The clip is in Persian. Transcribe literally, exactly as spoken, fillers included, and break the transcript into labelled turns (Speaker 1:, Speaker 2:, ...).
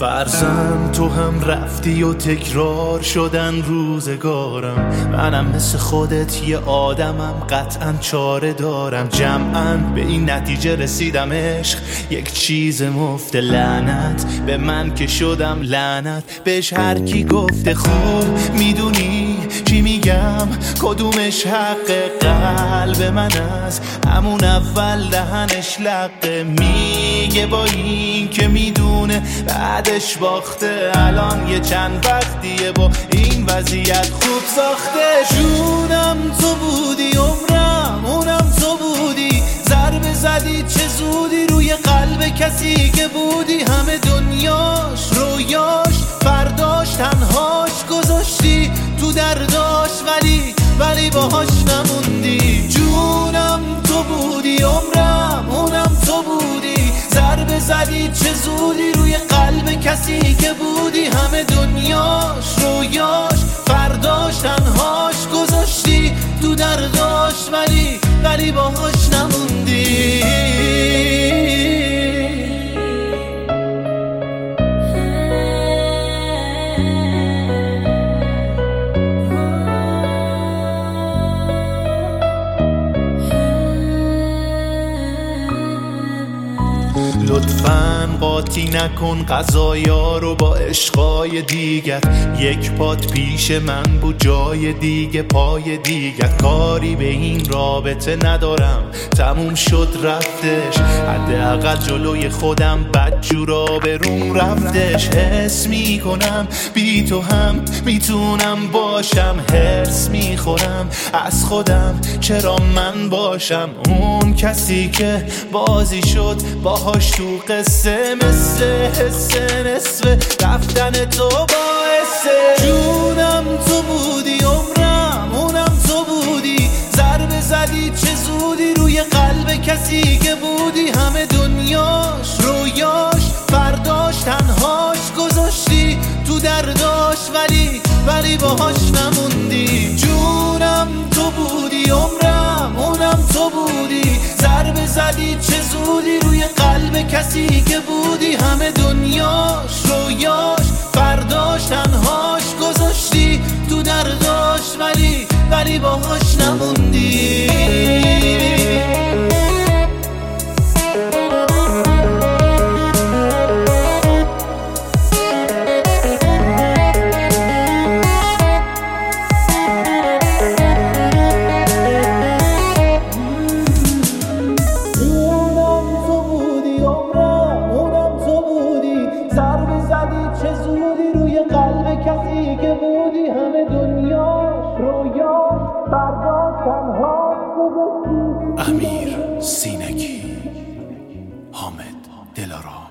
Speaker 1: فرزن تو هم رفتی و تکرار شدن روزگارم. منم مثل خودت یه آدمم، قطعا چاره دارم. جمعاً به این نتیجه رسیدم عشق یک چیز مفت. لعنت به من که شدم لعنت بهش هر کی گفته. خوب میدونی چی میگم، کدومش حق قلب من است. همون اول دهنش لقه میگه با این که میدونه بعدش باخته. الان یه چند وقتیه با این وضعیت خوب ساخته. جونم تو بودی، عمرم اونم تو بودی. ضربه زدی چه زودی روی قلب کسی که بودی. همه دنیاش رویاش فرداش تنهاش گذاشتی تو درداش، ولی ولی باهاش نموندی. جونم تو بودی، عمرم اونم تو بودی. ضربه زدی چه زودی روی قلب کسی که بودی. همه دنیاش رویاش فرداش تنهاش گذاشتی تو درداش، ولی ولی باهاش نموندی. لطفاً قاطی نکن قضایا رو با عشقای دیگر. یک پات پیش من بود، جای دیگه پای دیگر. کاری به این رابطه ندارم، تموم شد رفتش. حداقل جلوی خودم بدجورا به روم رفتش. حس میکنم بی تو هم میتونم باشم. حرص میخورم از خودم چرا من باشم اون کسی که بازی شد باهاش تو قصه. مثل حسه نصفه رفتن تو باعثه. جونم تو بودی، عمرم اونم تو بودی. ضربه زدی چه زودی روی قلب کسی که بودی. همه دنیاش رویاش فرداش تنهاش گذاشتی تو درداش، ولی ولی باهاش نموندی. جونم تو بودی، عمرم اونم تو بودی. ضربه زدی چه زودی روی قلب کسی که بودی. همه دنیاش رویاش فرداش تنهاش گذاشتی تو درداش، ولی ولی باهاش نموندی. چه زودی روی قلب کسی که بودی. همه دنیاش رویاش فرداش تنهاش گذاشتی. امیر سینگی، حامد دلارام.